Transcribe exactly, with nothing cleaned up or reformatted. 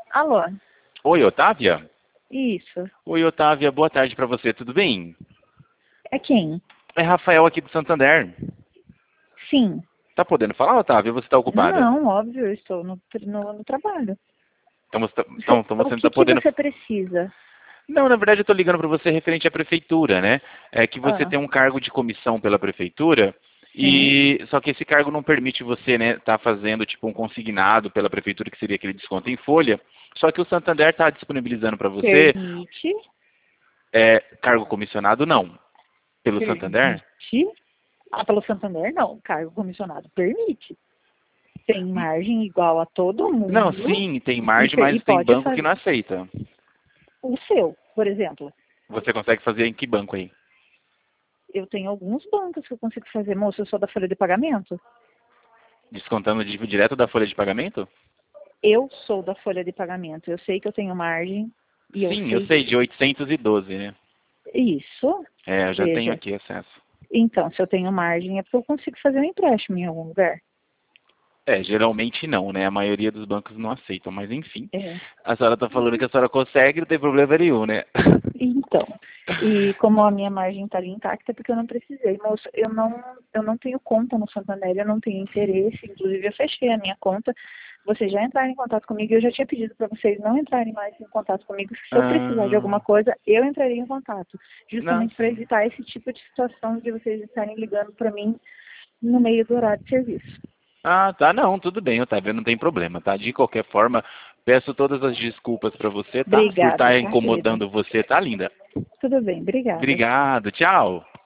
Alô? Oi, Otávia? Isso. Oi, Otávia, boa tarde pra você, tudo bem? É quem? É Rafael aqui do Santander. Sim. Tá podendo falar, Otávia, ou você tá ocupada? Não, óbvio, eu estou no, no, no trabalho. Então você, tá, então, Você- então o você não que tá que podendo... você precisa? Não, na verdade eu tô ligando pra você referente à prefeitura, né? É que você Ah, tem um cargo de comissão pela prefeitura, sim. e só que esse cargo não permite você, né, tá fazendo tipo um consignado pela prefeitura, que seria aquele desconto em folha. Só que o Santander tá disponibilizando pra você Permite? é, cargo comissionado, não. Pelo Santander? Permite? Ah, pelo Santander não. Cargo comissionado permite. Tem margem igual a todo Não, mundo sim, tem e, margem, per- e mas tem pode banco que fazer não aceita. o seu, por exemplo. Você consegue fazer em que banco aí? Eu tenho alguns bancos que eu consigo fazer. Moço, eu sou da folha de pagamento. Descontando di- direto da folha de pagamento? Eu sou da folha de pagamento. Eu sei que eu tenho margem e eu Sim, eu sei sei, de oitocentos e doze, né? isso. É, eu já tenho Veja, aqui acesso. então, se eu tenho margem é porque eu consigo fazer um empréstimo em algum lugar. É, geralmente não, né? A maioria dos bancos não aceitam, mas enfim. É. A senhora tá falando que a senhora consegue, não tem problema nenhum, né? Então, e como a minha margem está ali intacta, é porque eu não precisei. Moço, eu não, eu não tenho conta no Santander, eu não tenho interesse. Inclusive, eu fechei a minha conta. Vocês já entraram em contato comigo. Eu já tinha pedido para vocês não entrarem mais em contato comigo. Se eu precisar de Ah, alguma coisa, eu entraria em contato. não, Justamente para sim. evitar esse tipo de situação de vocês estarem ligando para mim no meio do horário de serviço. Ah, tá, não, tudo bem, Otávio, não tem problema, tá? De qualquer forma, peço todas as desculpas pra você, tá? Por Obrigada, estar tá, querida? incomodando você, tá, linda? Tudo bem, obrigada. Obrigado, tchau.